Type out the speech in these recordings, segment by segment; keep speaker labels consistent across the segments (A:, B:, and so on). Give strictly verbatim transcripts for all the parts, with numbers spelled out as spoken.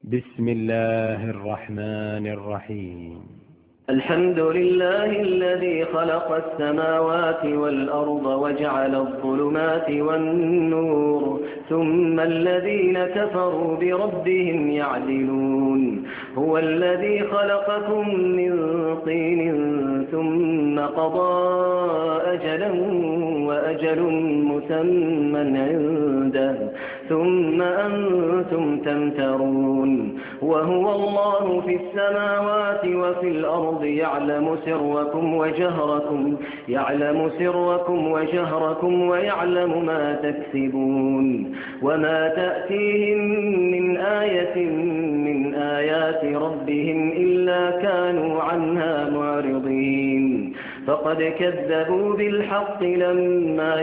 A: بسم الله الرحمن الرحيم.
B: الحمد لله الذي خلق السماوات والأرض وجعل الظلمات والنور ثم الذين كفروا بربهم يعدلون. هو الذي خلقكم من طين ثم قضى أجلا وأجل مسمى عنده ثم أنتم تمترون. وهو الله في السماوات وفي الأرض يعلم سركم وجهركم يعلم سركم وجهركم ويعلم ما تكسبون. وما تأتيهم من آية من آيات ربهم إلا كانوا عنها معرضين. فقد كذبوا بالحق لما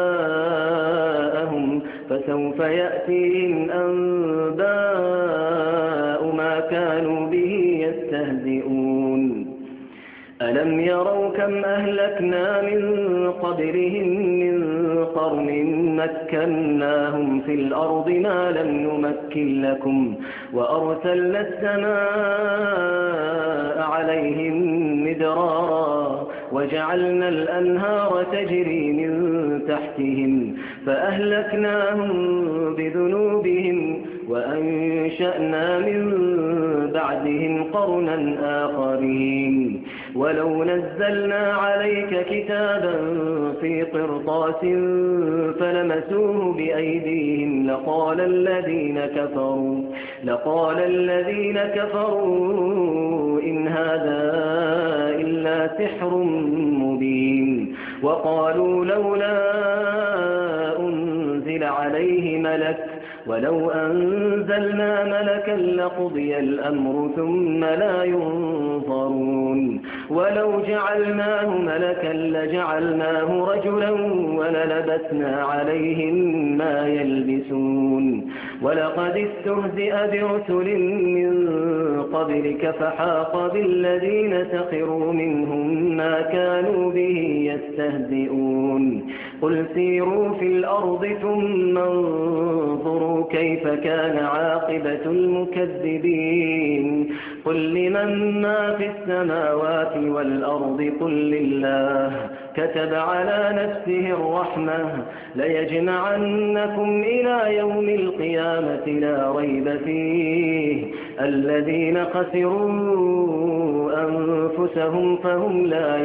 B: جاءهم فسوف يأتيهم أنباء ما كانوا به يستهزئون. ألم يروا كم أهلكنا من قبلهم من قرن مكناهم في الأرض ما لم نمكن لكم وأرسلنا السماء عليهم مدرارا وجعلنا الأنهار تجري من تحتهم فأهلكناهم بذنوبهم وأنشأنا من بعدهم قرنا آخرين. ولو نزلنا عليك كتابا في قرطاس فلمسوه بأيديهم لقال الذين كفروا لقال الذين كفروا إن هذا إلا سحر مبين. وقالوا لولا أنزل عليه ملك ولو أنزلنا ملكا لقضي الأمر ثم لا ينظرون. ولو جعلناه ملكا لجعلناه رجلا وللبسنا عليهم ما يلبسون. ولقد استهزئ برسل من قبلك فحاق بالذين سخروا منهم ما كانوا به يستهزئون. قل سيروا في الأرض ثم انظروا كيف كان عاقبة المكذبين. قل لمن ما في السماوات والأرض قل لله كتب على نفسه الرحمة ليجمعنكم إلى يوم القيامة لا ريب فيه الذين خسروا أنفسهم فهم لا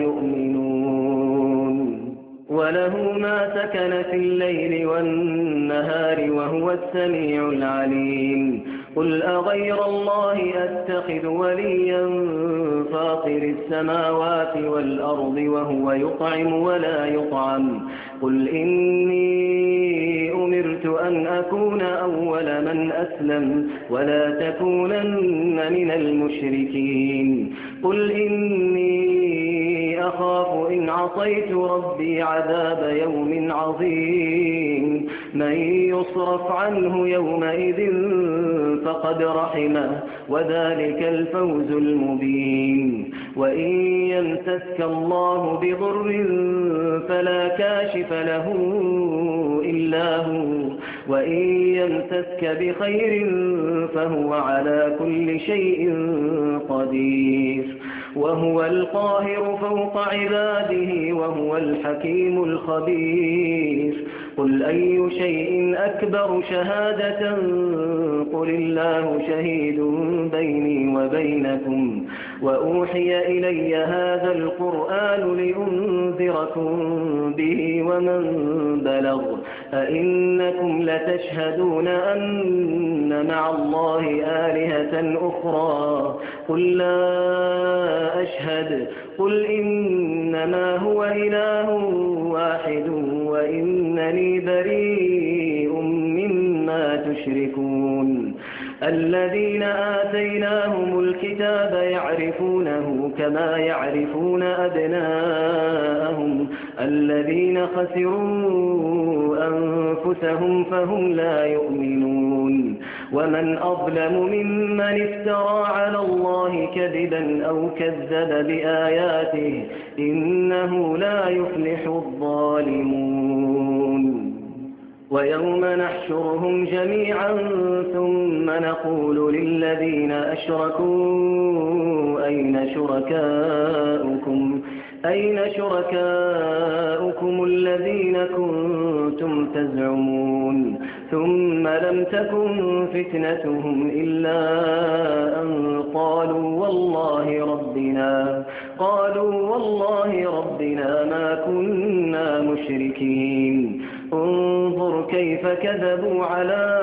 B: يؤمنون. وله ما سكن في الليل والنهار وهو السميع العليم. قل أغير الله أتخذ وليا فاطر السماوات والأرض وهو يطعم ولا يطعم. قل إني أمرت أن أكون أول من أسلم ولا تكونن من المشركين. قل إني أخاف إن عصيت ربي عذاب يوم عظيم. من يصرف عنه يومئذ فقد رحمه وذلك الفوز المبين. وإن يمسسك الله بضر فلا كاشف له إلا هو وإن يمسسك بخير فهو على كل شيء قدير. وهو القاهر فوق عباده وهو الحكيم الخبير. قل أي شيء أكبر شهادة قل الله شهيد بيني وبينكم وأوحي إلي هذا القرآن لأنذركم به ومن بلغ أئنكم لتشهدون أن مع الله آلهة أخرى قل لا أشهد. قل إنما هو إله واحد وإنني بريء مما تشركون. الذين آتيناهم الكتاب يعرفونه كما يعرفون أبناءهم الذين خسروا أنفسهم فهم لا يؤمنون. ومن أظلم ممن افترى على الله كذبا أو كذب بآياته إنه لا يفلح الظالمون. ويوم نحشرهم جميعا ثم نقول للذين أشركوا أين شركاؤكم أين شركاؤكم الذين كنتم تزعمون ثم لم تكن فتنتهم إلا أن قالوا والله ربنا قالوا والله ربنا ما كنا مشركين انظر كيف كذبوا على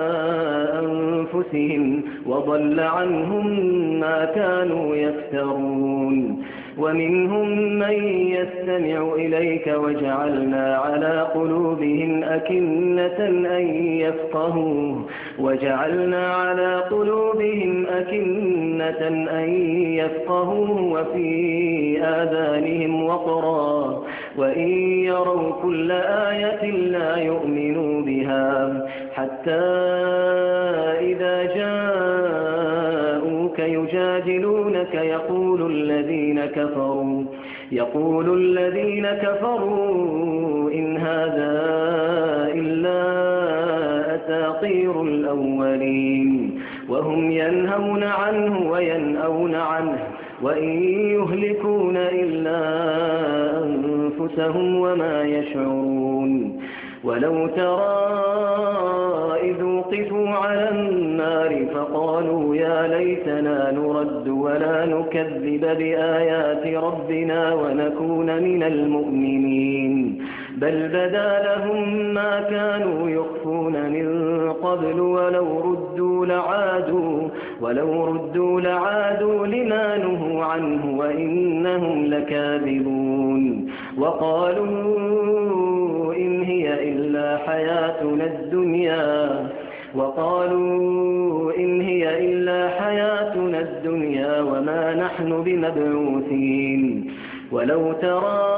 B: أنفسهم وضل عنهم ما كانوا يفترون ومنهم من يستمع إليك وجعلنا على قلوبهم أكنة أن يفقهوه وجعلنا على قلوبهم أكنة أن يفقهوه وفي آذانهم وقرا وإن يروا كل آية لا يؤمنوا بها حتى إذا جاءوك يجادلونك يقول الذين كفروا يقول الذين كفروا إن هذا إلا أساطير الأولين وهم ينهون عنه وينأون عنه وإن يهلكون إلا أنفسهم وما يشعرون ولو ترى إذ وقفوا على النار فقالوا يا ليتنا نرد ولا نكذب بآيات ربنا ونكون من المؤمنين بل بدا لهم ما كانوا يخفون من قبل ولو ردوا لعادوا ولو ردوا لعادوا لما نهوا عنه وإنهم لكاذبون وقالوا إن هي إلا حياتنا الدنيا وقالوا إن هي إلا حياتنا الدنيا وما نحن بمبعوثين ولو ترى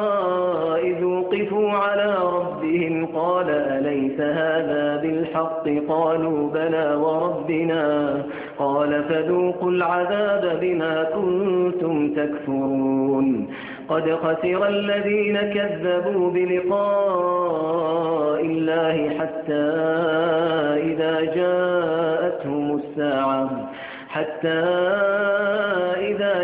B: إذ وقفوا على ربهم قال أليس هذا بالحق قالوا بلى وربنا قال فذوقوا العذاب بما كنتم تكفرون قد خسر الذين كذبوا بلقاء الله حتى إذا جاءتهم الساعة حتى إذا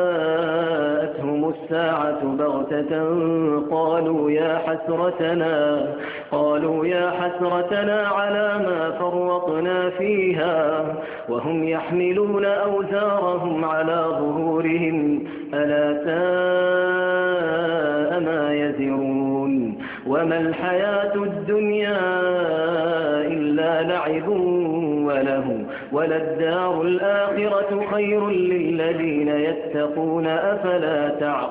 B: جاءتهم الساعة بغتة قالوا يا حسرتنا قالوا يا حسرتنا على ما فرطنا فيها وهم يحملون أوزارهم على ظهورهم ألا ساء ما يزرون وما الحياة الدنيا إلا لعب وله وللدار الآخرة خير للذين يتقون أفلا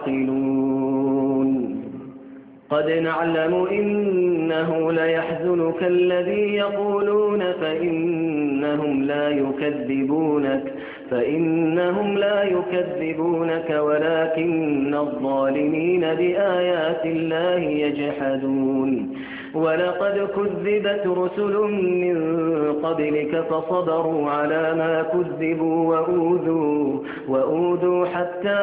B: تعقلون قد نعلم إنه ليحزنك الذي يقولون فإنهم لا يكذبونك فإنهم لا يكذبونك ولكن الظالمين بآيات الله يجحدون ولقد كذبت رسل من قبلك فصبروا على ما كذبوا وأوذوا, وأوذوا حتى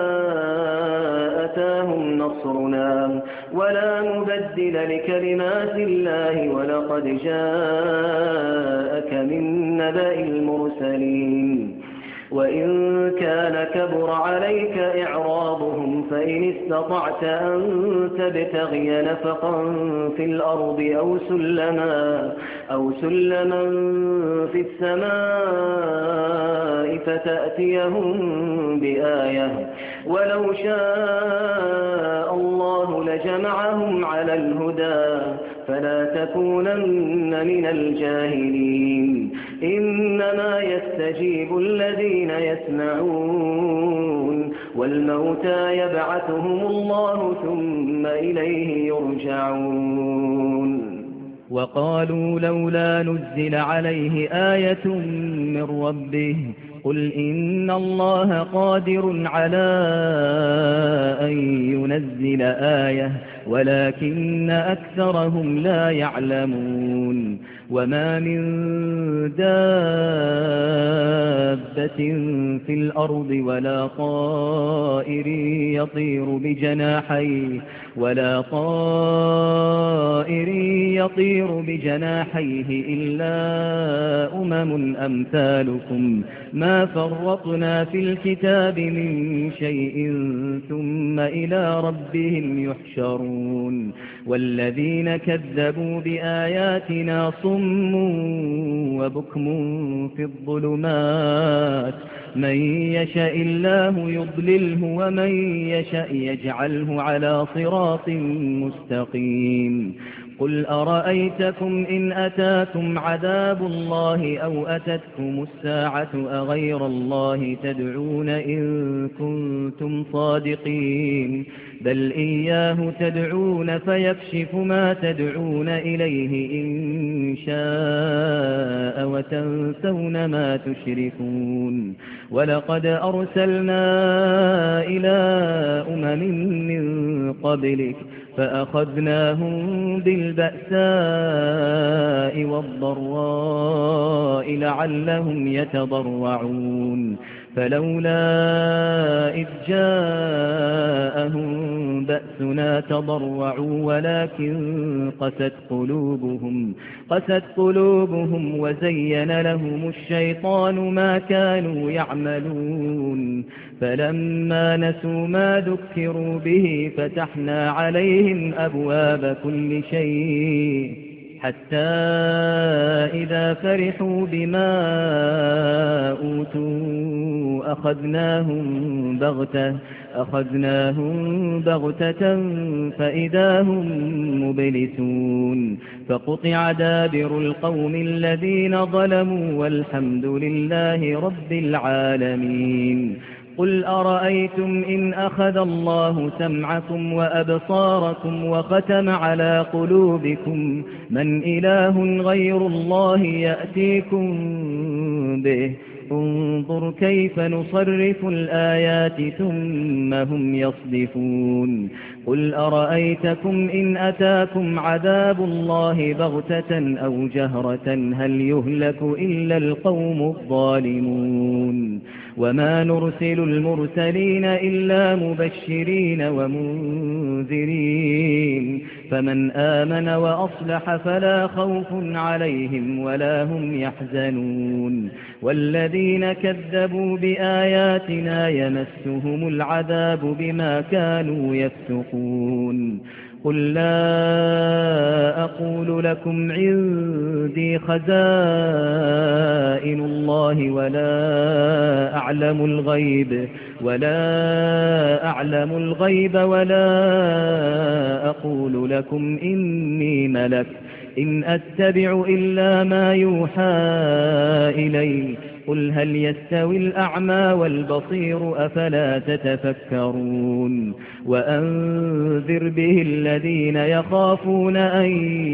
B: أتاهم نصرنا ولا مبدل لكلمات الله ولقد جاءك من نبأ المرسلين وإن كان كبر عليك إعراضهم فإن استطعت أن تبتغي نفقا في الأرض أو سلما, أو سلما في السماء فتأتيهم بآية ولو شاء الله لجمعهم على الهدى فلا تكونن من الجاهلين إنما يستجيب الذين يسمعون والموتى يبعثهم الله ثم إليه يرجعون
C: وقالوا لولا نزل عليه آية من ربه قل إن الله قادر على أن ينزل آية ولكن أكثرهم لا يعلمون وما من دابة في الأرض ولا طائر يطير بجناحيه ولا طائر يطير بجناحيه إلا أمم أمثالكم ما فرطنا في الكتاب من شيء ثم إلى ربهم يحشرون والذين كذبوا بآياتنا صم وبكم في الظلمات من يشاء الله يضلله ومن يشاء يجعله على صراط مستقيم قل أرأيتكم إن أتاكم عذاب الله أو أتتكم الساعة أغير الله تدعون إن كنتم صادقين بل إياه تدعون فيكشف ما تدعون إليه إن شاء وتنسون ما تشركون ولقد أرسلنا إلى أمم من قبلك فأخذناهم بالبأساء والضراء لعلهم يتضرعون فلولا إذ جاءهم بأسنا تضرعوا ولكن قست قلوبهم قست قلوبهم وزين لهم الشيطان ما كانوا يعملون فلما نسوا ما ذكروا به فتحنا عليهم أبواب كل شيء حتى إذا فرحوا بما أوتوا أخذناهم بغتة أخذناهم بغتة فإذا هم مبلسون فقطع دابر القوم الذين ظلموا والحمد لله رب العالمين قل أرأيتم إن أخذ الله سمعكم وأبصاركم وختم على قلوبكم من إله غير الله يأتيكم به انظر كيف نصرف الآيات ثم هم يصدفون قل أرأيتكم إن أتاكم عذاب الله بغتة أو جهرة هل يهلك إلا القوم الظالمون وما نرسل المرسلين إلا مبشرين ومنذرين فمن آمن وأصلح فلا خوف عليهم ولا هم يحزنون والذين كذبوا بآياتنا يمسهم العذاب بما كانوا يفسقون قل لا أقول لكم عندي خزائن الله ولا أعلم الغيب ولا أعلم الغيب ولا أقول لكم إني ملك إن أتبع إلا ما يوحى إلي قل هل يستوي الأعمى والبصير أفلا تتفكرون وأنذر به الذين يخافون أن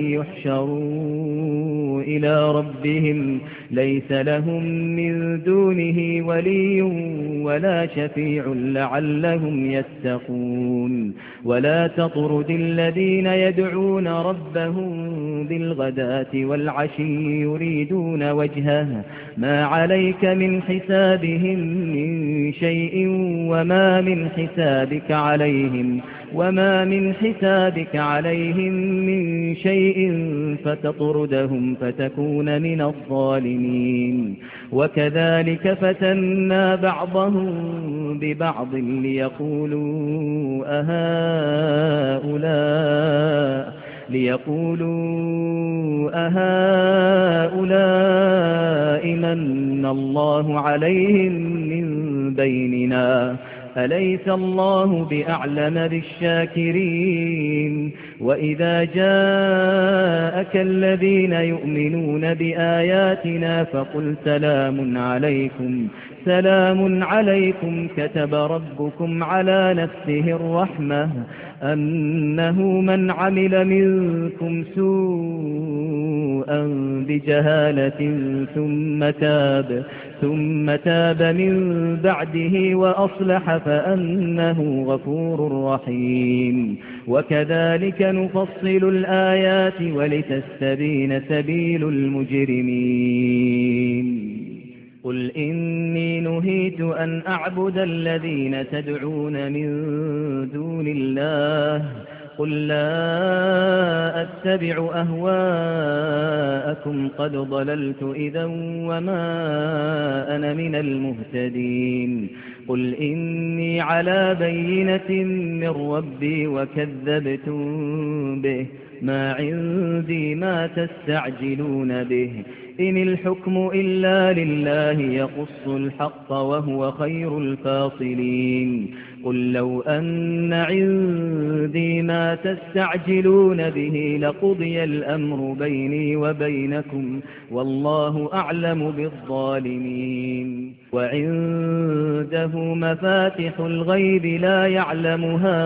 C: يحشروا إلى ربهم ليس لهم من دونه ولي ولا شفيع لعلهم يتقون ولا تطرد الذين يدعون ربهم بالغداة والعشي يريدون وجهه ما عليك من حسابهم من شيء وما من حسابك عليهم وما من حسابك عليهم من شيء فتطردهم فتكون من الظالمين وكذلك فتنا بعضهم ببعض ليقولوا أهؤلاء ليقولوا أهؤلاء من الله عليهم من بيننا أليس الله بأعلم بالشاكرين وإذا جاءك الذين يؤمنون بآياتنا فقل سلام عليكم سلام عليكم كتب ربكم على نفسه الرحمة أنه من عمل منكم سوءا بجهالة ثم تاب ثم تاب من بعده وأصلح فأنه غفور رحيم وكذلك نفصل الآيات ولتستبين سبيل المجرمين قل إني نهيت أمرت أن أعبد الذين تدعون من دون الله قل لا أتبع أهواءكم قد ضللت إذا وما أنا من المهتدين قل إني على بينة من ربي وكذبتم به ما عندي ما تستعجلون به إن الحكم إلا لله يقص الحق وهو خير الفاصلين قل لو أن عندي ما تستعجلون به لقضي الأمر بيني وبينكم والله أعلم بالظالمين وعنده مفاتح الغيب لا يعلمها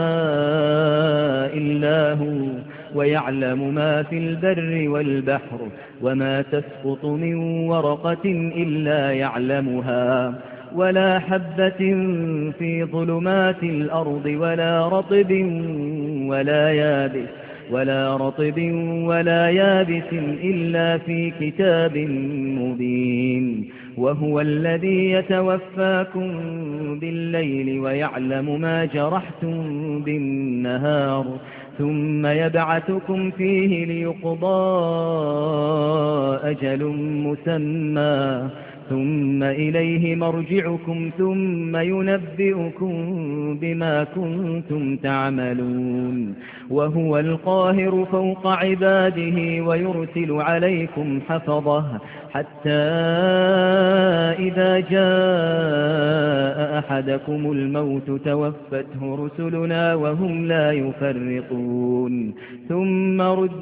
C: إلا هو ويعلم ما في البر والبحر وما تسقط من ورقة إلا يعلمها ولا حبة في ظلمات الأرض ولا رطب ولا يابس ولا رطب ولا يابس إلا في كتاب مبين وهو الذي يتوفاكم بالليل ويعلم ما جرحتم بالنهار ثم يبعثكم فيه ليقضى أجل مسمى ثم إليه مرجعكم ثم ينبئكم بما كنتم تعملون وهو القاهر فوق عباده ويرسل عليكم حفظه حتى إذا جاء أحدكم الموت توفته رسلنا وهم لا يفرطون ثم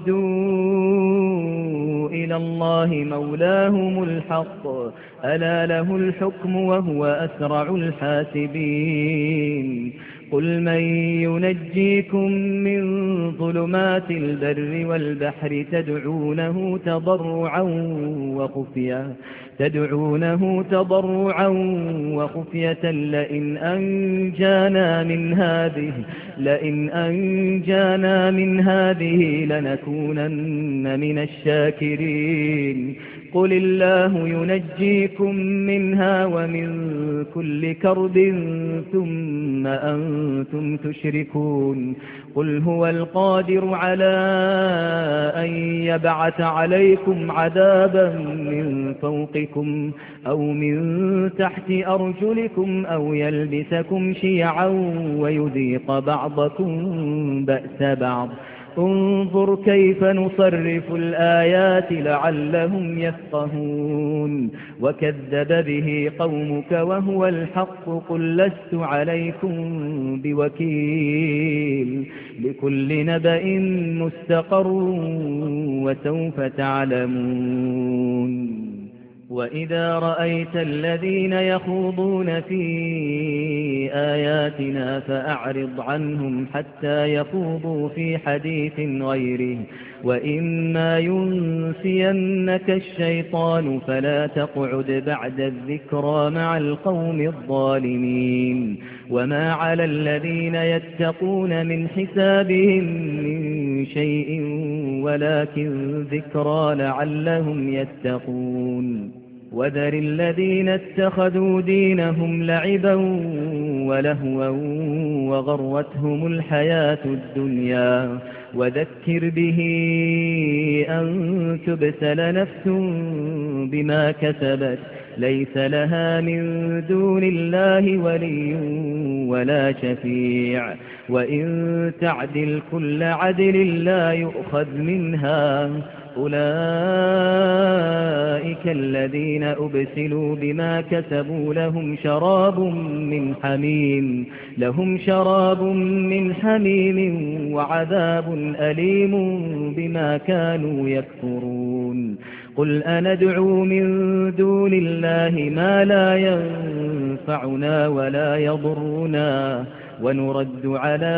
C: ردوا إلى الله مولاهم الحق ألا له الحكم وهو أسرع الحاسبين قل من ينجيكم من ظلمات البر والبحر تدعونه تضرعا وخفية تدعونه تضرعا وخفية لئن أنجانا من هذه لئن أنجانا من هذه لنكونن من الشاكرين قل الله ينجيكم منها ومن كل كرب ثم أنتم تشركون قل هو القادر على أن يبعث عليكم عذابا من فوقكم أو من تحت أرجلكم أو يلبسكم شيعا ويذيق بعضكم بأس بعض انظر كيف نصرف الآيات لعلهم يفقهون وكذب به قومك وهو الحق قل لست عليكم بوكيل لكل نبأ مستقر وسوف تعلمون وإذا رأيت الذين يخوضون في آياتنا فأعرض عنهم حتى يخوضوا في حديث غيره وإما ينسينك الشيطان فلا تقعد بعد الذكرى مع القوم الظالمين وما على الذين يتقون من حسابهم من شيء ولكن ذكرى لعلهم يتقون وذر الذين اتخذوا دينهم لعبا ولهوا وغرتهم الحياة الدنيا وذكر به أن تبسل نفس بما كسبت ليس لها من دون الله ولي ولا شفيع وإن تعدل كل عدل لا يؤخذ منها أولئك الذين أبسلوا بما كسبوا لهم شراب من حميم لهم شراب من حميم وعذاب أليم بما كانوا يكفرون قل أندعو من دون الله ما لا ينفعنا ولا يضرنا ونرد على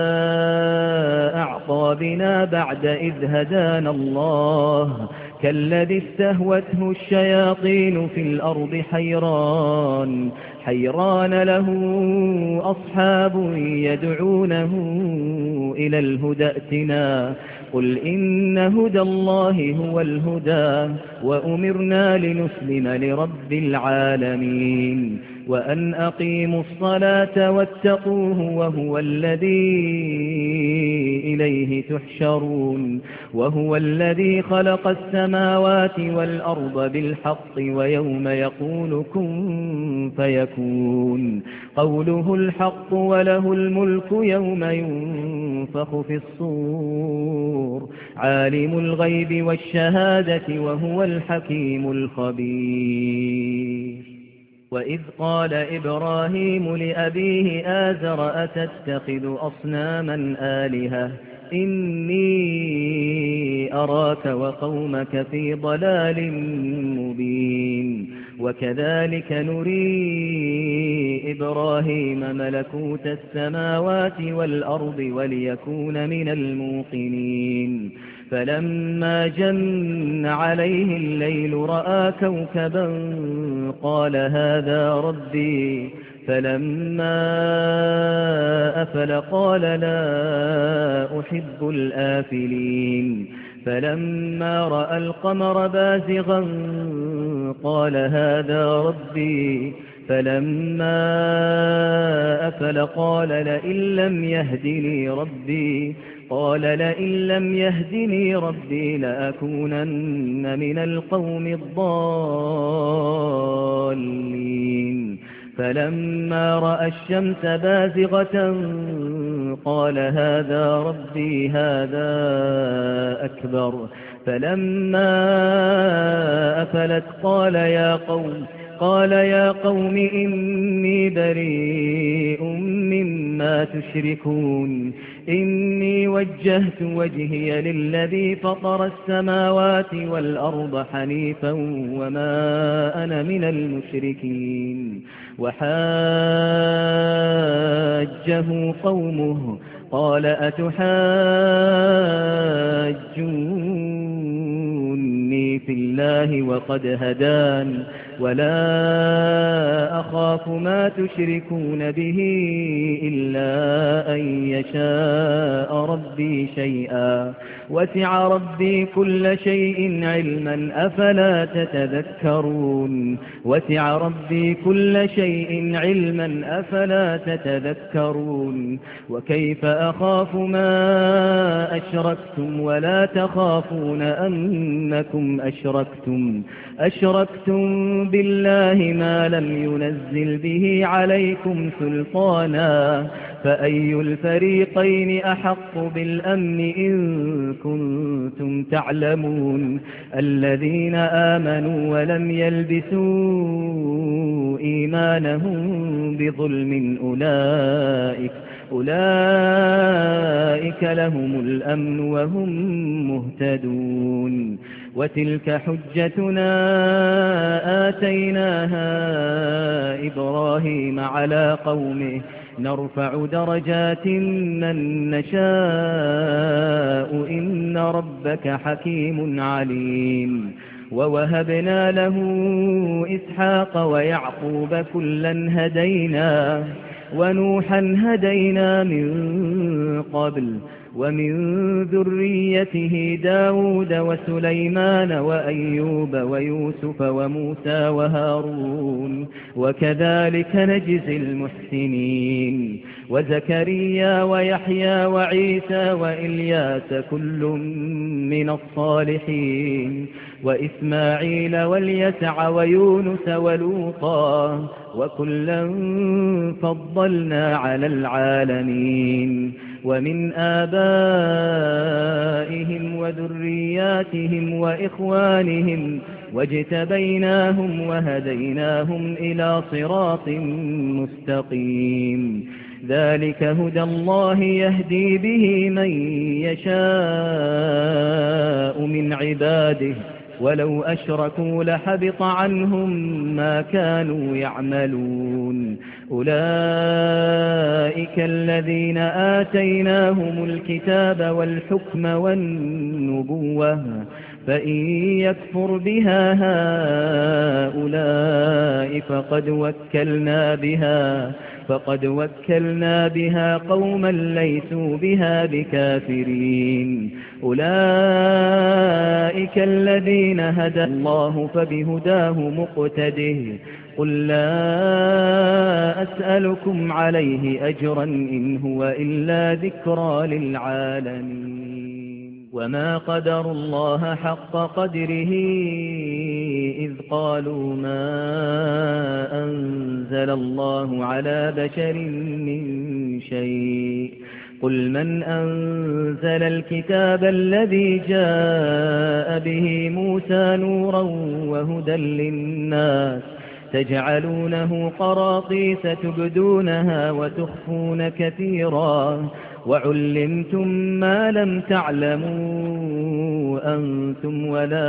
C: أعقابنا بعد إذ هدانا الله كالذي استهوته الشياطين في الأرض حيران حيران له أصحاب يدعونه إلى الهدى ائتنا قل إن هدى الله هو الهدى وأمرنا لنسلم لرب العالمين وأن أقيموا الصلاة واتقوه وهو الذي إليه تحشرون وهو الذي خلق السماوات والأرض بالحق ويوم يقول كن فيكون قوله الحق وله الملك يوم ينفخ في الصور عالم الغيب والشهادة وهو الحكيم الخبير وإذ قال إبراهيم لأبيه آزر أتتخذ أصناما آلهة إني أراك وقومك في ضلال مبين وكذلك نري إبراهيم ملكوت السماوات والأرض وليكون من الموقنين فلما جن عليه الليل رأى كوكبا قال هذا ربي فلما أفل قال لا أحب الآفلين فلما رأى القمر بازغا قال هذا ربي فلما أفل قال لئن لم يهدني ربي قال لئن لم يهدني ربي لأكونن من القوم الضالين فلما رأى الشمس بازغة قال هذا ربي هذا أكبر فلما أفلت قال يا قوم قال يا قوم إني بريء مما تشركون إني وجهت وجهي للذي فطر السماوات والأرض حنيفا وما أنا من المشركين وحاجه قومه قال أتحاجوني في الله وقد هدان ولا أخاف ما تشركون به إلا أن يشاء ربي شيئا وسع ربي كل شيء علما أفلا تتذكرون وسع ربي كل شيء علما أفلا تتذكرون وكيف أخاف ما أشركتم ولا تخافون أنكم أشركتم أشركتم بالله ما لم ينزل به عليكم سلطانا فأي الفريقين أحق بالأمن إن كنتم تعلمون الذين آمنوا ولم يلبسوا إيمانهم بظلم أولئك أولئك لهم الأمن وهم مهتدون وتلك حجتنا آتيناها إبراهيم على قومه نرفع درجات من نشاء إن ربك حكيم عليم ووهبنا له إسحاق ويعقوب كلا هدينا ونوحا هدينا من قبل ومن ذريته داود وسليمان وأيوب ويوسف وموسى وهارون وكذلك نجزي المحسنين وزكريا ويحيى وعيسى وإلياس كل من الصالحين وإسماعيل واليسع ويونس ولوطا وكلا فضلنا على العالمين ومن آبائهم وذرياتهم وإخوانهم واجتبيناهم وهديناهم إلى صراط مستقيم ذلك هدى الله يهدي به من يشاء من عباده ولو أشركوا لحبط عنهم ما كانوا يعملون أولئك الذين آتيناهم الكتاب والحكم والنبوة فإن يكفر بها هؤلاء فقد وكلنا بها فقد وكلنا بها قوما ليسوا بها بكافرين أولئك الذين هدى الله فبهداه مقتده قل لا أسألكم عليه أجرا إن هو إلا ذكرى للعالمين وما قدروا الله حق قدره إذ قالوا ما أنزل الله على بشر من شيء قل من أنزل الكتاب الذي جاء به موسى نورا وهدى للناس تجعلونه قراطيس تبدونها وتخفون كثيرا وعلمتم ما لم تعلموا أنتم ولا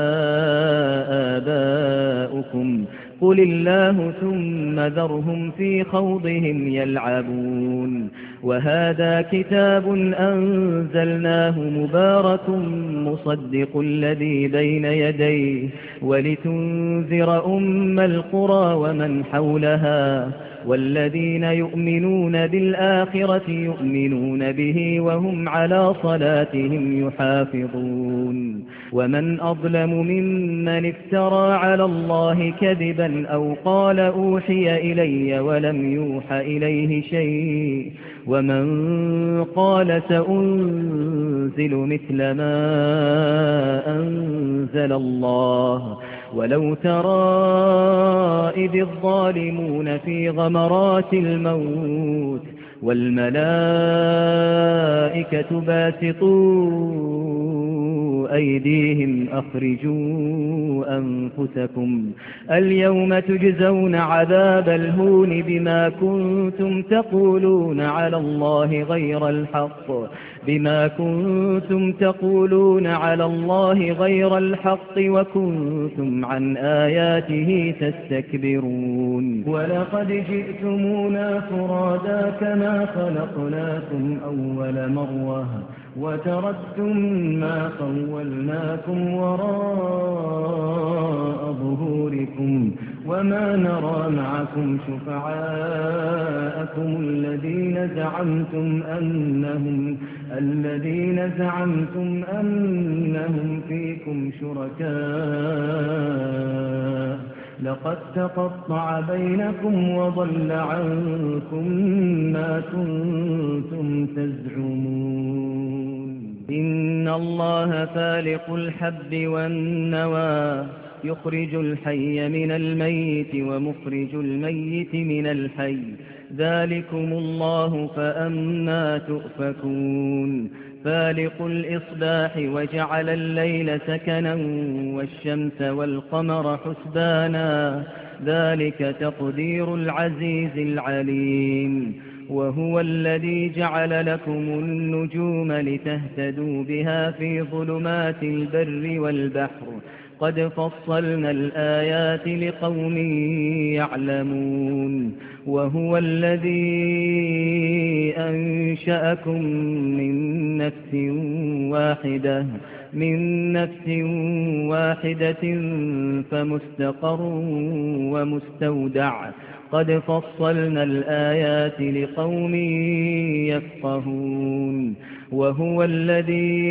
C: آباؤكم قل الله ثم ذرهم في خوضهم يلعبون وهذا كتاب أنزلناه مبارك مصدق الذي بين يديه ولتنذر أم القرى ومن حولها والذين يؤمنون بالآخرة يؤمنون به وهم على صلاتهم يحافظون ومن أظلم ممن افترى على الله كذبا أو قال أوحي إلي ولم يوح إليه شيء ومن قال سأنزل مثل ما أنزل الله ولو ترى إذ الظالمون في غمرات الموت والملائكة باسطوا أيديهم أخرجوا أنفسكم اليوم تجزون عذاب الهون بما كنتم تقولون على الله غير الحق بما كنتم تقولون على الله غير الحق وكنتم عن آياته تستكبرون ولقد جئتمونا فرادا كما خلقناكم أول مرة وتركتم ما خولناكم وراء ظهوركم وما نرى معكم شفعاءكم الذين زعمتم أنهم الذين زعمتم أنهم فيكم شركاء لقد تقطع بينكم وضل عنكم ما كنتم تزعمون إن الله فالق الحب والنوى يخرج الحي من الميت ومخرج الميت من الحي ذلكم الله فأنا تؤفكون فالق الإصباح وجعل الليل سكنا والشمس والقمر حسبانا ذلك تقدير العزيز العليم وهو الذي جعل لكم النجوم لتهتدوا بها في ظلمات البر والبحر قد فصلنا الآيات لقوم يعلمون وهو الذي أنشأكم من نفس واحدة من نفس واحدة فمستقر ومستودع قد فصلنا الآيات لقوم يفقهون وهو الذي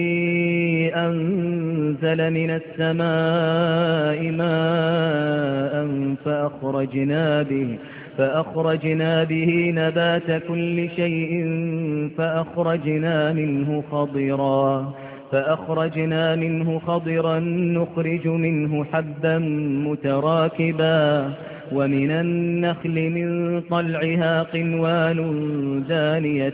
C: أنزل من السماء ماء فأخرجنا به فأخرجنا به نبات كل شيء فأخرجنا منه خضرا فأخرجنا منه خضرا نخرج منه حبا متراكبا ومن النخل من طلعها قنوان دانية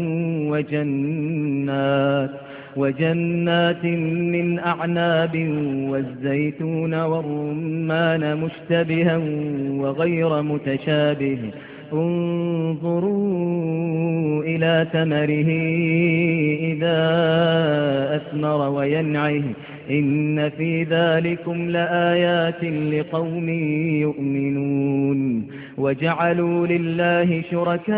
C: وجنات وجنات من أعناب والزيتون والرمان مشتبها وغير متشابه انظروا إلى ثمره إذا أثمر وينعه إن في ذلكم لآيات لقوم يؤمنون وجعلوا لله شركاء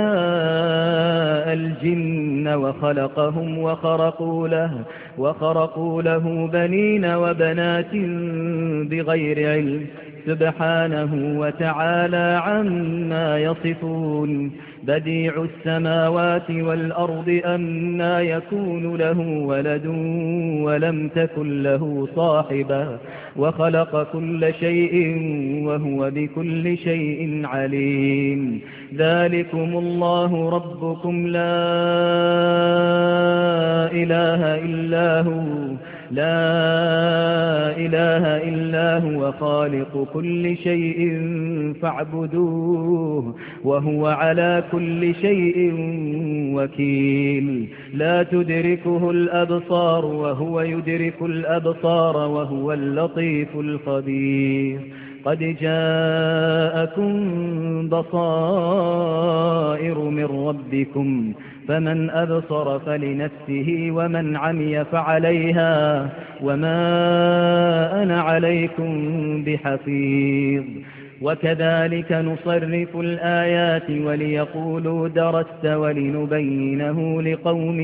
C: الجن وخلقهم وخرقوا له وخرقوا له بنين وبنات بغير علم سبحانه وتعالى عما يصفون بديع السماوات والأرض أنى يكون له ولد ولم تكن له صاحبة وخلق كل شيء وهو بكل شيء عليم ذلكم الله ربكم لا إله إلا هو لا إله إلا هو خالق كل شيء فاعبدوه وهو على كل شيء وكيل لا تدركه الأبصار وهو يدرك الأبصار وهو اللطيف الخبير قد جاءكم بصائر من ربكم فمن أبصر فلنفسه ومن عمي فعليها وما أنا عليكم بحفيظ وكذلك نصرف الآيات وليقولوا درست ولنبينه لقوم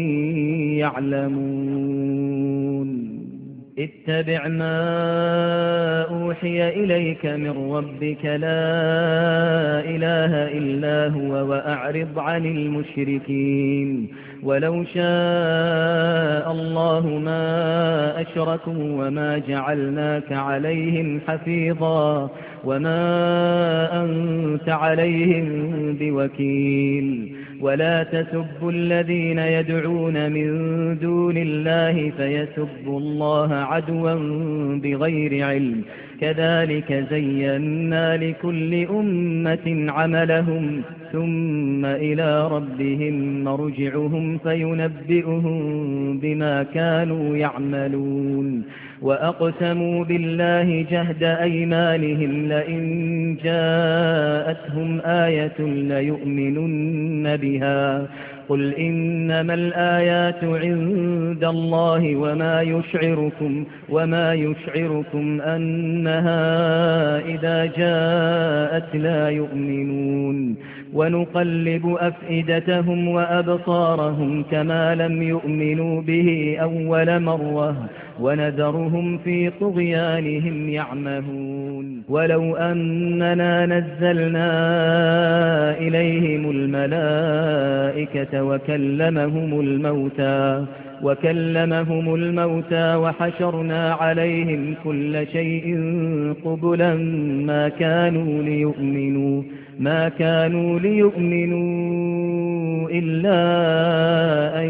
C: يعلمون اتبع ما أوحي إليك من ربك لا إله إلا هو وأعرض عن المشركين ولو شاء الله ما أشركوا وما جعلناك عليهم حفيظا وما أنت عليهم بوكيل ولا تسبوا الذين يدعون من دون الله فيسبوا الله عدوا بغير علم كذلك زينا لكل أمة عملهم ثم إلى ربهم مرجعهم فينبئهم بما كانوا يعملون وأقسموا بالله جهد أيمانهم لئن جاءتهم آية ليؤمنن بها قل إنما الآيات عند الله وما يشعركم وما يشعركم أنها إذا جاءت لا يؤمنون ونقلب أفئدتهم وأبصارهم كما لم يؤمنوا به أول مرة ونذرهم في طغيانهم يعمهون ولو أننا نزلنا إليهم الملائكة وكلمهم الموتى وكلمهم الموتى وحشرنا عليهم كل شيء قبلا ما كانوا ليؤمنوا ما كانوا ليؤمنوا إلا أن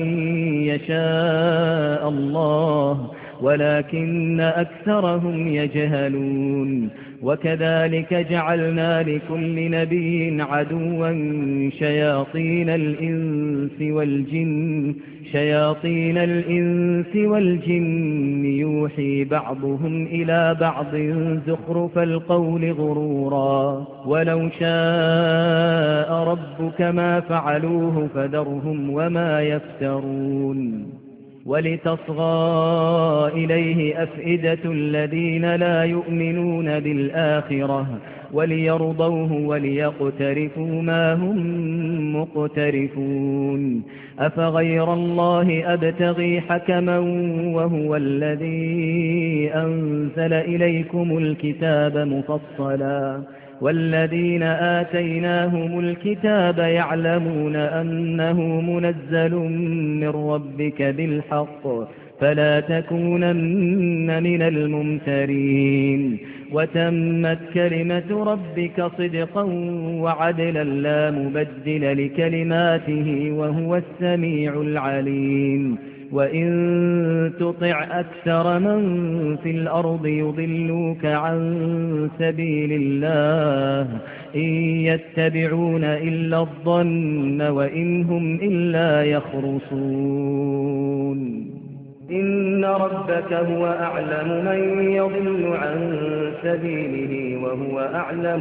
C: يشاء الله ولكن أكثرهم يجهلون وكذلك جعلنا لكل نبي عدوا شياطين الإنس والجن شياطين الإنس والجن يوحي بعضهم إلى بعض زخرف القول غرورا ولو شاء ربك ما فعلوه فذرهم وما يفترون ولتصغى إليه أفئدة الذين لا يؤمنون بالآخرة وليرضوه وليقترفوا ما هم مقترفون أفغير الله أبتغي حكما وهو الذي أنزل إليكم الكتاب مفصلا والذين آتيناهم الكتاب يعلمون أنه منزل من ربك بالحق فلا تكونن من الممترين وتمت كلمة ربك صدقا وعدلا لا مبدل لكلماته وهو السميع العليم وإن تطع أكثر من في الأرض يضلوك عن سبيل الله إن يتبعون إلا الظن وإن هم إلا يخرصون إن ربك هو أعلم من يضل عن سبيله وهو أعلم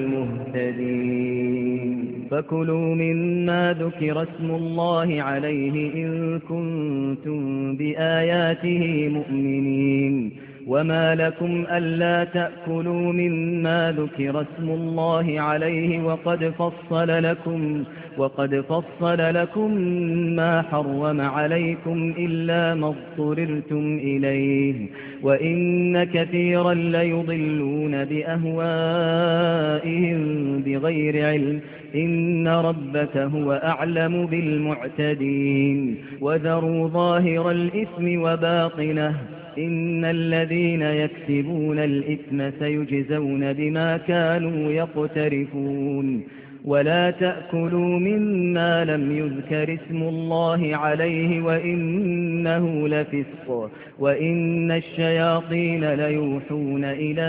C: بالمهتدين فكلوا مما ذكر اسم الله عليه إن كنتم بآياته مؤمنين وما لكم ألا تأكلوا مما ذكر اسم الله عليه وقد فصل لكم وقد فصل لكم ما حرم عليكم إلا ما اضطررتم إليه وإن كثيرا ليضلون بأهوائهم بغير علم إن ربك هو أعلم بالمعتدين وذروا ظاهر الإثم وباطنه إن الذين يكسبون الإثم سيجزون بما كانوا يقترفون ولا تأكلوا مما لم يذكر اسم الله عليه وإنه لفسق وإن الشياطين ليوحون إلى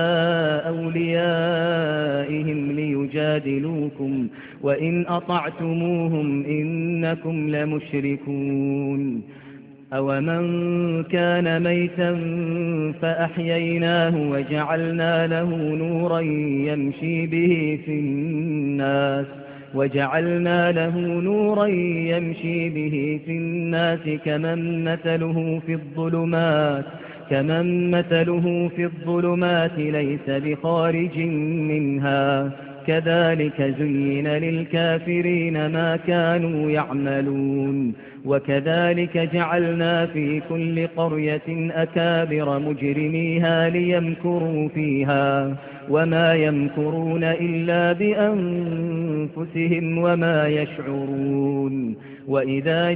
C: أوليائهم ليجادلوكم وإن أطعتموهم إنكم لمشركون أومن كان ميتا فأحييناه وجعلنا له نورا يمشي به في الناس وجعلنا له نورا يمشي به في الناس كمن مثله في الظلمات كمن مثله في الظلمات ليس بخارج منها كذلك زين للكافرين ما كانوا يعملون وكذلك جعلنا في كل قرية أكابر مجرميها ليمكروا فيها وما يمكرون إلا بأنفسهم وما يشعرون وإذا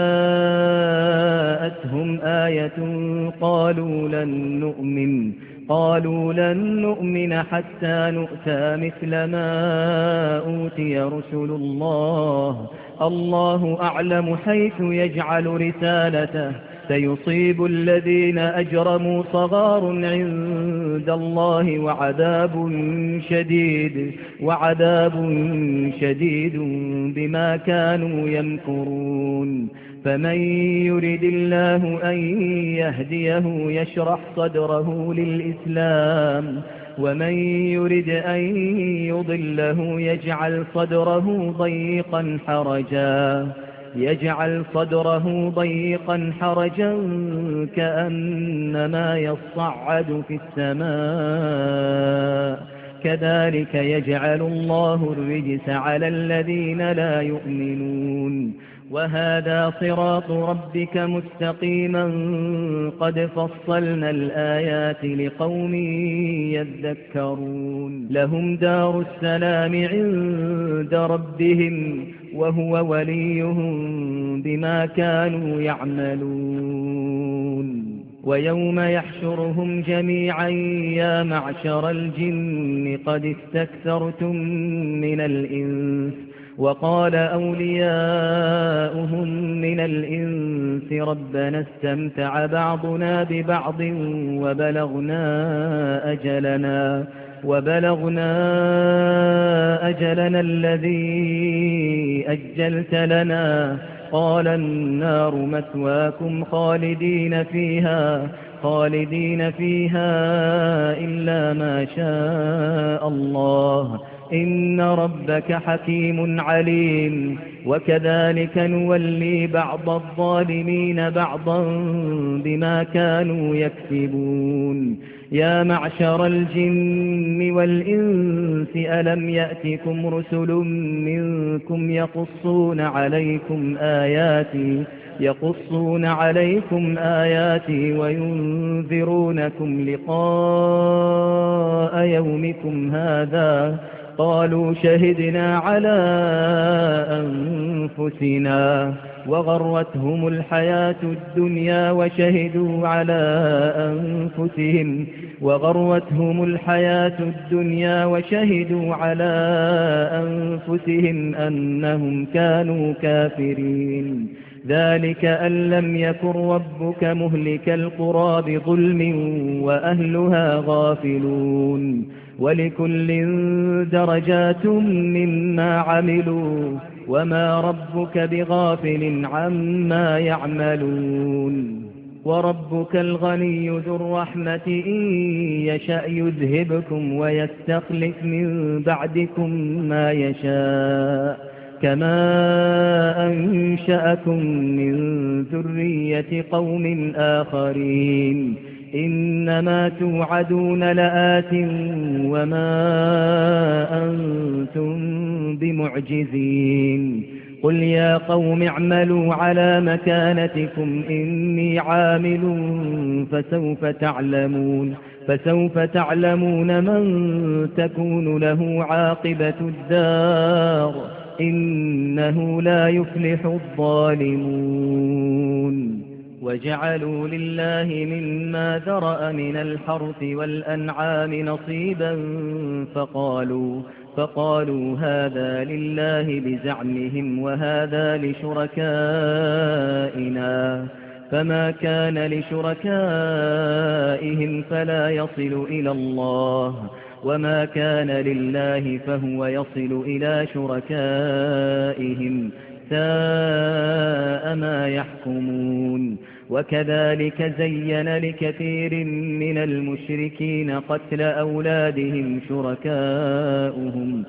C: جاءتهم آية قالوا لن نؤمن قالوا لن نؤمن حتى نؤتى مثل ما أوتي رسل الله الله أعلم حيث يجعل رسالته سيصيب الذين أجرموا صغار عند الله وعذاب شديد وعذاب شديد بما كانوا يمكرون فمن يرد الله أن يهديه يشرح صدره للإسلام ومن يرد أن يضله يجعل صدره ضيقا حرجا يجعل صدره ضيقا حرجا كأنما يصعد في السماء كذلك يجعل الله الرجس على الذين لا يؤمنون وهذا صراط ربك مستقيما قد فصلنا الآيات لقوم يذكرون لهم دار السلام عند ربهم وهو وليهم بما كانوا يعملون ويوم يحشرهم جميعا يا معشر الجن قد استكثرتم من الإنس وقال أولياؤهم من الإنس ربنا استمتع بعضنا ببعض وبلغنا أجلنا وبلغنا أجلنا الذي أجلت لنا قال النار مثواكم خالدين فيها خالدين فيها إلا ما شاء الله إن ربك حكيم عليم وكذلك نولي بعض الظالمين بعضا بما كانوا يكسبون يا معشر الجن والإنس ألم يأتكم رسل منكم يقصون عليكم آياتي يقصون عليكم آياتي وينذرونكم لقاء يومكم هذا قالوا شهدنا على أنفسنا وغرتهم الحياة الدنيا وشهدوا على أنفسهم وغرتهم الحياة الدنيا وشهدوا على أنفسهم أنهم كانوا كافرين ذلك أن لم يكن ربك مهلك القرى بظلم وأهلها غافلون ولكل درجات مما عملوا وما ربك بغافل عما يعملون وربك الغني ذو الرحمة إن يشأ يذهبكم ويستخلف من بعدكم ما يشاء كما أنشأكم من ذرية قوم آخرين إنما توعدون لآت وما أنتم بمعجزين قل يا قوم اعملوا على مكانتكم إني عامل فسوف تعلمون فسوف تعلمون من تكون له عاقبة الدار إنه لا يفلح الظالمون وجعلوا لله مما ذرأ من الحرث والأنعام نصيبا فقالوا فقالوا هذا لله بزعمهم وهذا لشركائنا فما كان لشركائهم فلا يصل إلى الله وما كان لله فهو يصل إلى شركائهم ساء ما يحكمون وكذلك زين لكثير من المشركين قتل أولادهم شركاؤهم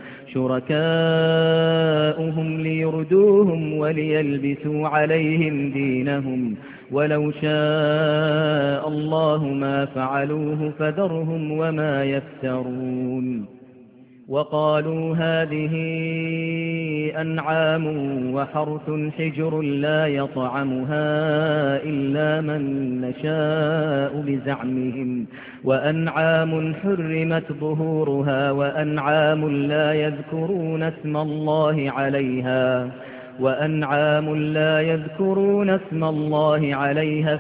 C: شركاؤهم ليردوهم وليلبسوا عليهم دينهم ولو شاء الله ما فعلوه فذرهم وما يفترون وقالوا هذه أنعام وحرث حجر لا يطعمها إلا من نشاء بزعمهم وأنعام حرمت ظهورها وأنعام لا يذكرون اسم الله عليها وأنعام لا يذكرون اسم الله عليها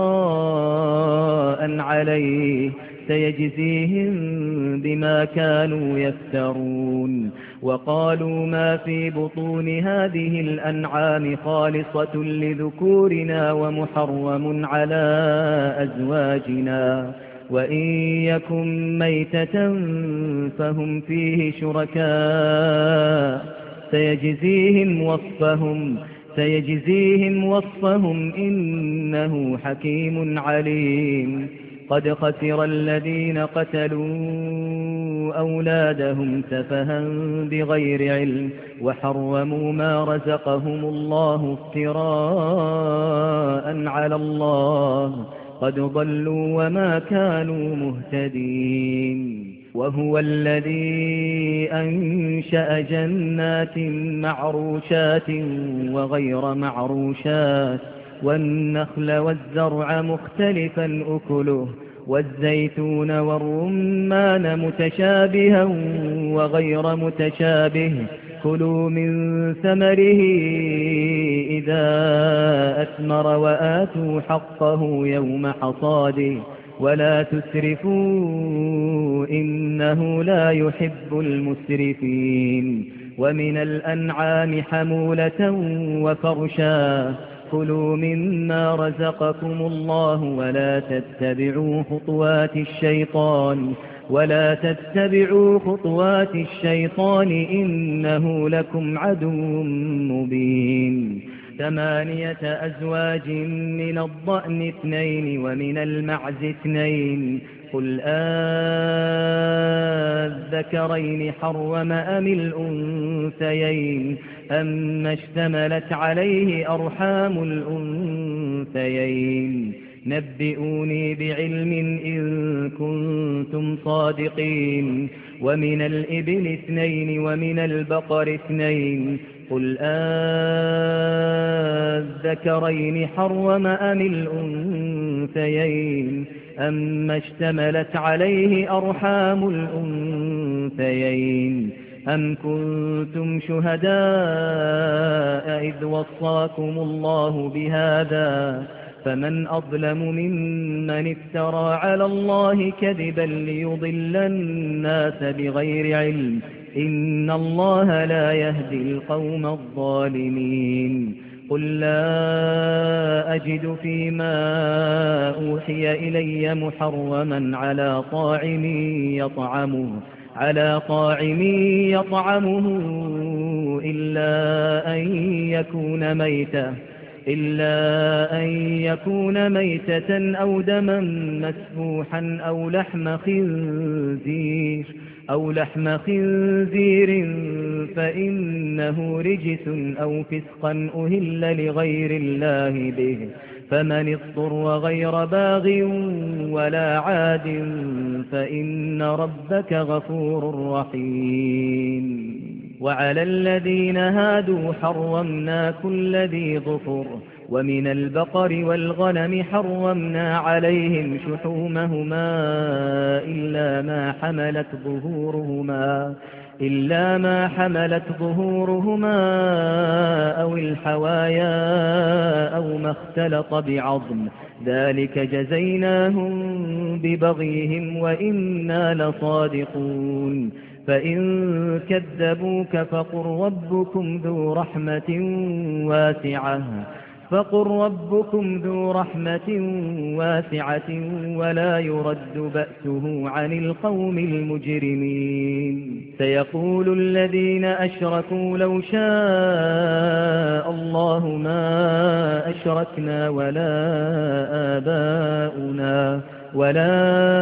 C: افتراء عليه سيجزيهم بما كانوا يفترون وقالوا ما في بطون هذه الأنعام خالصة لذكورنا ومحرم على أزواجنا وإن يكن ميتة فهم فيه شركاء سيجزيهم وصفهم سيجزيهم وصفهم إنه حكيم عليم قد خسر الذين قتلوا أولادهم سفها بغير علم وحرموا ما رزقهم الله افتراء على الله قد ضلوا وما كانوا مهتدين وهو الذي أنشأ جنات معروشات وغير معروشات والنخل والزرع مختلفا أكله والزيتون والرمان متشابها وغير متشابه كلوا من ثمره إذا أثمر وآتوا حقه يوم حصاده ولا تسرفوا إنه لا يحب المسرفين ومن الأنعام حمولة وفرشا كلوا مما رزقكم الله ولا تتبعوا خطوات الشيطان ولا تتبعوا خطوات الشيطان إنه لكم عدو مبين ثمانية أزواج من الضأن اثنين ومن المعز اثنين قل آذكرين حرم أم الأنثيين أما اشتملت عليه أرحام الأنثيين نبئوني بعلم إن كنتم صادقين ومن الإبل اثنين ومن البقر اثنين قل آذكرين حرم أم الأنثيين أما اشتملت عليه أرحام الأنثيين أم كنتم شهداء إذ وصاكم الله بهذا فمن أظلم ممن افترى على الله كذبا ليضل الناس بغير علم إن الله لا يهدي القوم الظالمين قل لا أجد فيما أوحي إلي محرما على طاعم يطعمه على طاعم يطعمه إلا أن يكون ميتة إلا أن يكون ميتة أو دما مسفوحا أو لحم خنزير أو لحم خنزير فإنه رجس أو فسقا أهل لغير الله به فمن اضطر غير باغ ولا عاد فإن ربك غفور رحيم. وعلى الذين هادوا حرمنا كل ذي ظفر ومن البقر والغنم حرمنا عليهم شحومهما إلا ما حملت ظهورهما إلا ما حملت ظهورهما أو الحوايا أو ما اختلط بعظم ذلك جزيناهم ببغيهم وإنا لصادقون. فإن كذبوك فقل ربكم ذو رحمة واسعة فقل ربكم ذو رحمة واسعة ولا يرد بأسه عن القوم المجرمين. سيقول الذين أشركوا لو شاء الله ما أشركنا ولا آباؤنا ولا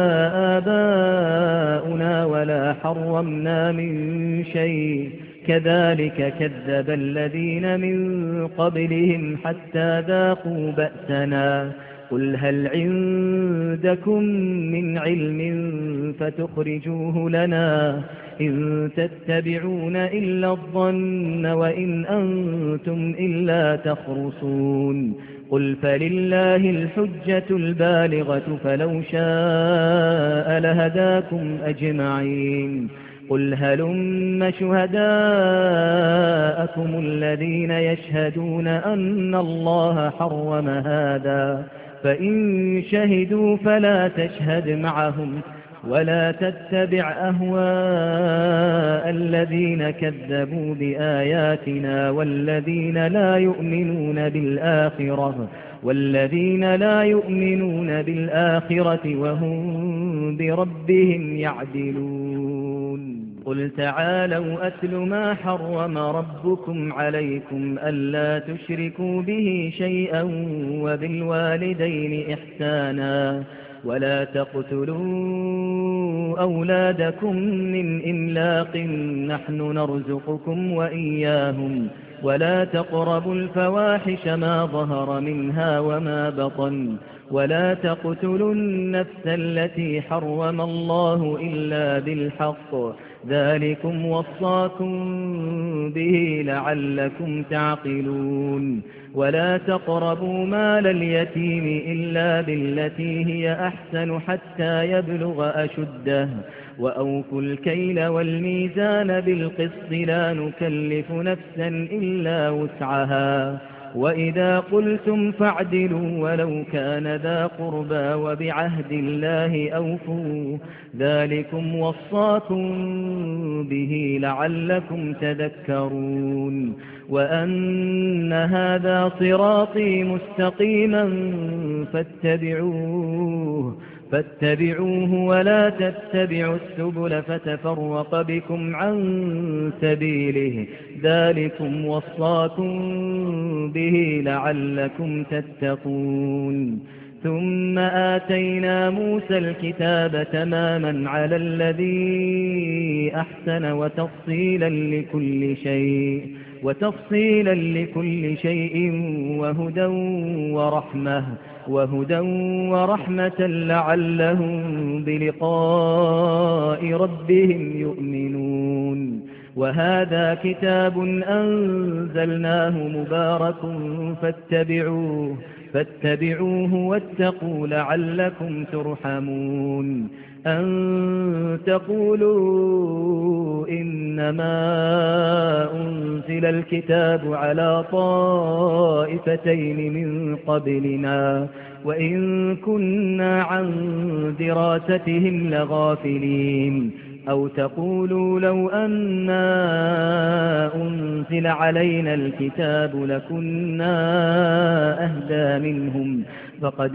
C: آباؤنا ولا حرمنا من شيء كذلك كذب الذين من قبلهم حتى ذاقوا بأسنا. قل هل عندكم من علم فتخرجوه لنا إن تتبعون إلا الظن وإن أنتم إلا تخرصون. قل فلله الحجة البالغة فلو شاء لهداكم أجمعين. قل هلم شهداءكم الذين يشهدون أن الله حرم هذا فإن شهدوا فلا تشهد معهم ولا تتبع أهواء الذين كذبوا بآياتنا والذين لا يؤمنون بالآخرة والذين لا يؤمنون بالآخرة وهم بربهم يعدلون. قل تعالوا أتل ما حرم ربكم عليكم ألا تشركوا به شيئا وبالوالدين إحسانا ولا تقتلوا أولادكم من إملاق نحن نرزقكم وإياهم ولا تقربوا الفواحش ما ظهر منها وما بطن ولا تقتلوا النفس التي حرم الله إلا بالحق ذلكم وصاكم به لعلكم تعقلون. ولا تقربوا مال اليتيم إلا بالتي هي أحسن حتى يبلغ أشده وأوفوا الكيل والميزان بالقسط لا نكلف نفسا إلا وسعها وإذا قلتم فاعدلوا ولو كان ذا قربى وبعهد الله أوفوا ذلكم وصاكم به لعلكم تذكرون. وأن هذا صراطي مستقيما فاتبعوه فاتبعوه ولا تتبعوا السبل فتفرق بكم عن سبيله ذلكم وصاكم به لعلكم تتقون. ثم آتينا موسى الكتاب تماما على الذي أحسن وتفصيلا لكل شيء وتفصيلا لكل شيء وهدى ورحمة وهدى ورحمة لعلهم بلقاء ربهم يؤمنون. وهذا كتاب أنزلناه مبارك فاتبعوه فاتبعوه واتقوا لعلكم ترحمون. أن تقولوا إنما أنزل الكتاب على طائفتين من قبلنا وإن كنا عن دراستهم لغافلين. أو تقولوا لو أنا أنزل علينا الكتاب لكنا أهدى منهم فقد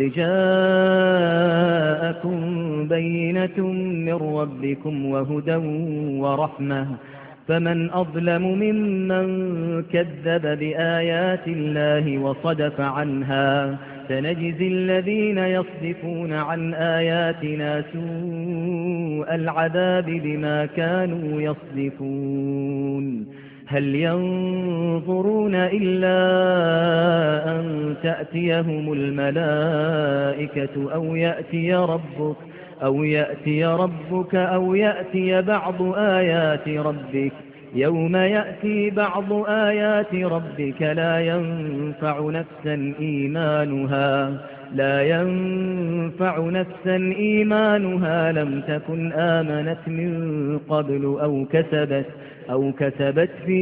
C: جاءكم بينة من ربكم وهدى ورحمة فمن أظلم ممن كذب بآيات الله وصدف عنها سنجزي الذين يصدفون عن آياتنا سوء العذاب بما كانوا يصدفون. هل ينظرون إلا أن تأتيهم الملائكة أو يأتي ربك أو يأتي ربك أو يأتي بعض آيات ربك يوم يأتي بعض آيات ربك لا ينفع نفسا إيمانها لا ينفع نفسا إيمانها لم تكن آمنت من قبل أو كسبت أو كسبت في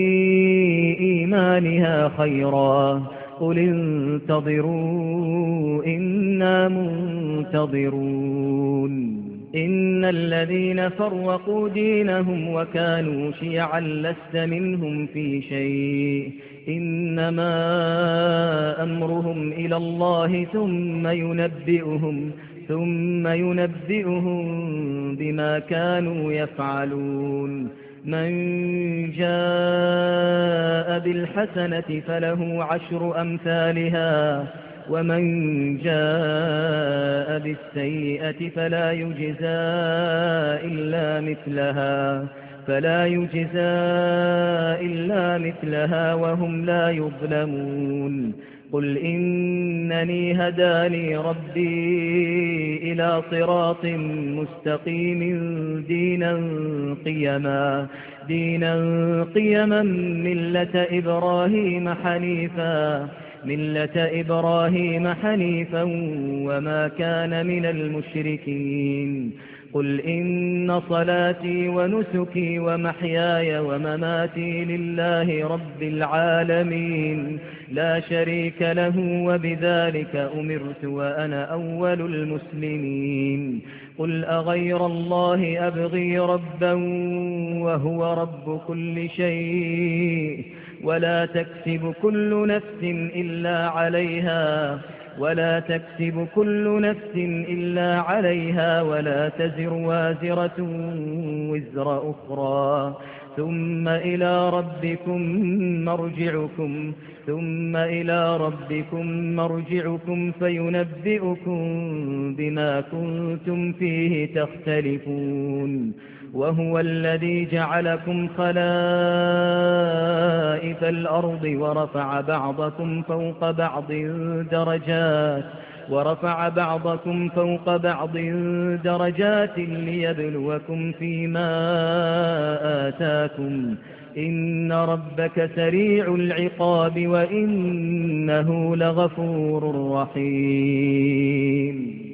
C: إيمانها خيرا قل انتظروا إنا منتظرون إن الذين فرقوا دينهم وكانوا شيعا لست منهم في شيء إنما أمرهم إلى الله ثم ينبئهم ثم ينبئهم بما كانوا يفعلون من جاء بالحسنة فله عشر أمثالها ومن جاء بالسيئة فلا يجزى إلا مثلها فلا يجزى إلا مثلها وهم لا يظلمون قل إنني هداني ربي إلى صراط مستقيم دينا قيما دينا قيما ملة إبراهيم حنيفا ملة إبراهيم حنيفا وما كان من المشركين قل إن صلاتي ونسكي ومحياي ومماتي لله رب العالمين لا شريك له وبذلك أمرت وأنا أول المسلمين قل أغير الله أبغي ربا وهو رب كل شيء ولا تكسب كل نفس إلا عليها ولا تكسب كل نفس إلا عليها ولا تزر وازرة وزر أخرى ثم إلى ربكم مرجعكم ثم إلى ربكم مرجعكم فينبئكم بما كنتم فيه تختلفون وهو الذي جعلكم خلائف الأرض ورفع بعضكم فوق بعض درجات ورفع بعضكم فوق بعض درجات ليبلوكم فيما آتاكم إن ربك سريع العقاب وإنه لغفور رحيم